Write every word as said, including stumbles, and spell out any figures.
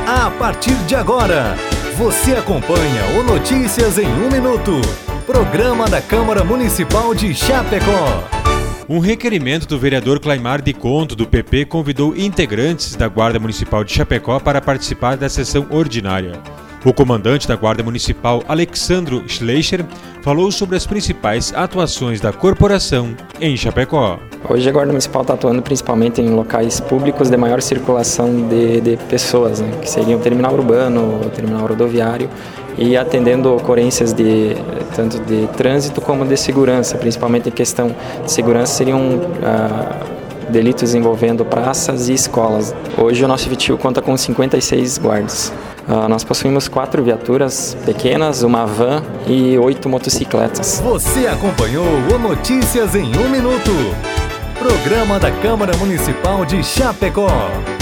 A partir de agora, você acompanha o Notícias em um Minuto, programa da Câmara Municipal de Chapecó. Um requerimento do vereador Claimar de Conto, do P P, convidou integrantes da Guarda Municipal de Chapecó para participar da sessão ordinária. O comandante da Guarda Municipal, Alexandro Schleicher, falou sobre as principais atuações da corporação em Chapecó. Hoje a Guarda Municipal está atuando principalmente em locais públicos de maior circulação de, de pessoas, né, que seriam o terminal urbano, o terminal rodoviário, e atendendo ocorrências de, tanto de trânsito como de segurança, principalmente em questão de segurança seriam ah, delitos envolvendo praças e escolas. Hoje o nosso efetivo conta com cinquenta e seis guardas. Uh, nós possuímos quatro viaturas pequenas, uma van e oito motocicletas. Você acompanhou o Notícias em um Minuto, programa da Câmara Municipal de Chapecó.